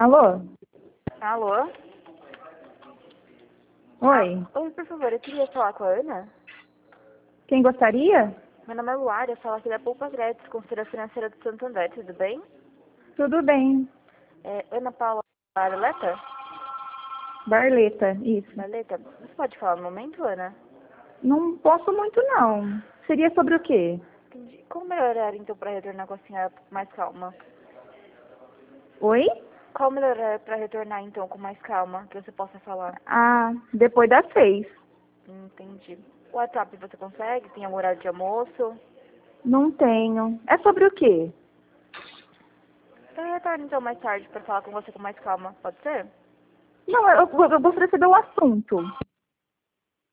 Alô? Alô? Oi? Oi, por favor, eu queria falar com a Ana. Quem gostaria? Meu nome é Luara, eu falo aqui da Poupa Grétis, consultora financeira do Santander, tudo bem? Tudo bem. Ana Paula Barleta? Barleta, isso. Barleta, você pode falar no momento, Ana? Não posso muito, não. Seria sobre o quê? Entendi. Qual o melhor horário, então, para retornar com a senhora com mais calma? Oi? Qual o melhor horário para retornar, então, com mais calma, que você possa falar? Ah, depois das 6. Entendi. O WhatsApp você consegue? Tem um horário de almoço? Não tenho. É sobre o quê? Então, eu retorno, então, mais tarde para falar com você com mais calma, pode ser? Não, eu gostaria de saber o assunto.